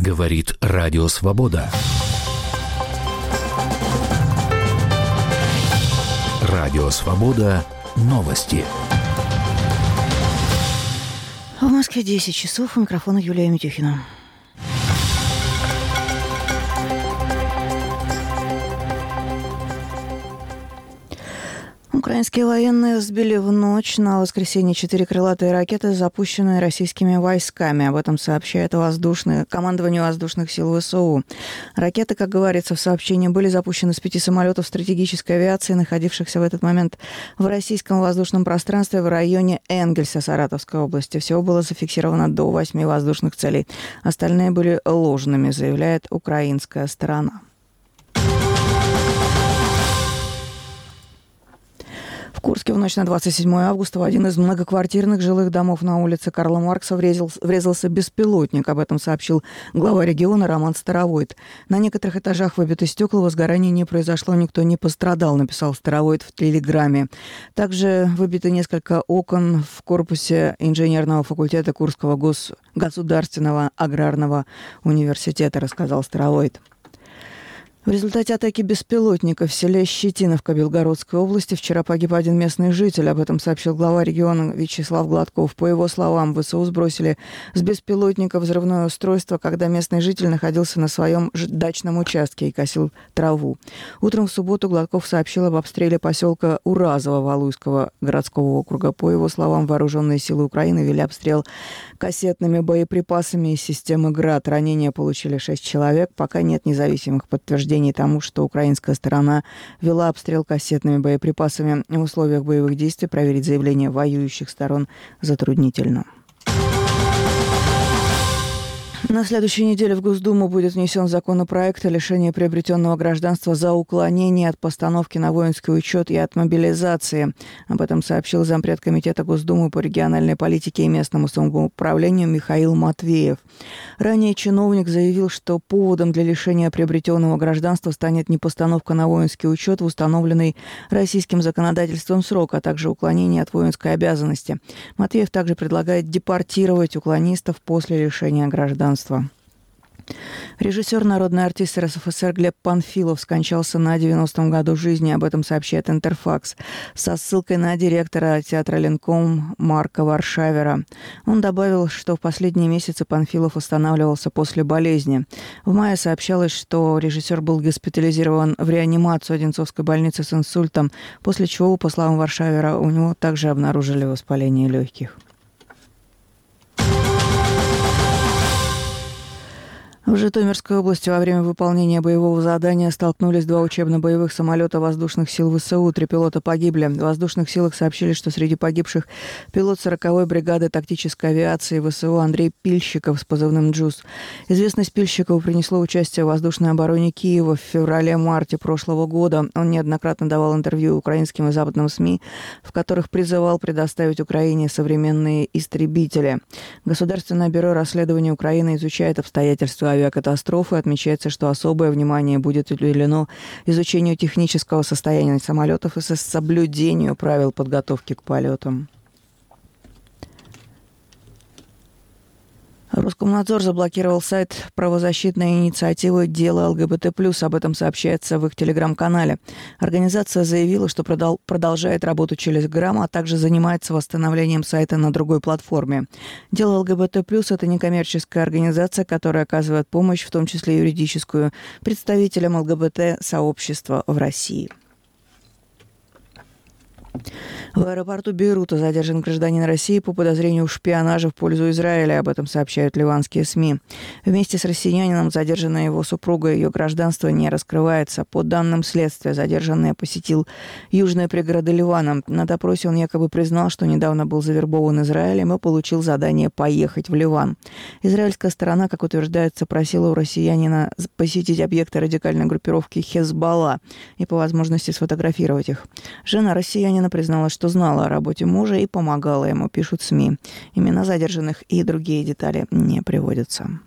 Говорит Радио Свобода. Радио Свобода. Новости. В Москве 10 часов. У микрофона Юлия Митюхина. Украинские военные сбили в ночь на воскресенье 4 крылатые ракеты, запущенные российскими войсками. Об этом сообщает командование воздушных сил ВСУ. Ракеты, как говорится в сообщении, были запущены с 5 самолетов стратегической авиации, находившихся в этот момент в российском воздушном пространстве в районе Энгельса Саратовской области. Всего было зафиксировано до 8 воздушных целей. Остальные были ложными, заявляет украинская сторона. В Курске в ночь на 27 августа в один из многоквартирных жилых домов на улице Карла Маркса врезался беспилотник. Об этом сообщил глава региона Роман Старовойт. На некоторых этажах выбиты стекла, возгорания не произошло, никто не пострадал, написал Старовойт в Телеграме. Также выбиты несколько окон в корпусе инженерного факультета Курского государственного аграрного университета, рассказал Старовойт. В результате атаки беспилотника в селе Щетиновка Белгородской области вчера погиб один местный житель. Об этом сообщил глава региона Вячеслав Гладков. По его словам, ВСУ сбросили с беспилотника взрывное устройство, когда местный житель находился на своем дачном участке и косил траву. Утром в субботу Гладков сообщил об обстреле поселка Уразово Валуйского городского округа. По его словам, вооруженные силы Украины вели обстрел кассетными боеприпасами из системы «Град». Ранения получили 6 человек. Пока нет независимых подтверждений тому, что украинская сторона вела обстрел кассетными боеприпасами в условиях боевых действий. Проверить заявления воюющих сторон затруднительно. На следующей неделе в Госдуму будет внесен законопроект о лишении приобретенного гражданства за уклонение от постановки на воинский учет и от мобилизации. Об этом сообщил зампред комитета Госдумы по региональной политике и местному самоуправлению Михаил Матвеев. Ранее чиновник заявил, что поводом для лишения приобретенного гражданства станет не постановка на воинский учет в установленный российским законодательством срок, а также уклонение от воинской обязанности. Матвеев также предлагает депортировать уклонистов после лишения гражданства. Режиссер, народный артист РСФСР Глеб Панфилов скончался на 90-м году жизни. Об этом сообщает Интерфакс со ссылкой на директора театра Ленком Марка Варшавера. Он добавил, что в последние месяцы Панфилов восстанавливался после болезни. В мае сообщалось, что режиссер был госпитализирован в реанимацию Одинцовской больницы с инсультом, после чего, по словам Варшавера, у него также обнаружили воспаление легких. В Житомирской области во время выполнения боевого задания столкнулись 2 учебно-боевых самолета воздушных сил ВСУ. 3 пилота погибли. В воздушных силах сообщили, что среди погибших пилот 40-й бригады тактической авиации ВСУ Андрей Пильщиков с позывным «Джуз». Известность Пильщикова принесло участие в воздушной обороне Киева в феврале-марте прошлого года. Он неоднократно давал интервью украинским и западным СМИ, в которых призывал предоставить Украине современные истребители. Государственное бюро расследования Украины изучает обстоятельства авиакатастрофы. Отмечается, что особое внимание будет уделено изучению технического состояния самолетов и соблюдению правил подготовки к полетам. Роскомнадзор заблокировал сайт правозащитной инициативы «Дело ЛГБТ+». Об этом сообщается в их телеграм-канале. Организация заявила, что продолжает работу через Грамм, а также занимается восстановлением сайта на другой платформе. «Дело ЛГБТ+» – это некоммерческая организация, которая оказывает помощь, в том числе юридическую, представителям ЛГБТ-сообщества в России. В аэропорту Бейрута задержан гражданин России по подозрению в шпионаже в пользу Израиля. Об этом сообщают ливанские СМИ. Вместе с россиянином задержана его супруга. Ее гражданство не раскрывается. По данным следствия, задержанный посетил южные пригороды Ливана. На допросе он якобы признал, что недавно был завербован Израилем и получил задание поехать в Ливан. Израильская сторона, как утверждается, просила у россиянина посетить объекты радикальной группировки Хезболла и по возможности сфотографировать их. Жена россиянина призналась, что знала о работе мужа и помогала ему, пишут СМИ. Имена задержанных и другие детали не приводятся.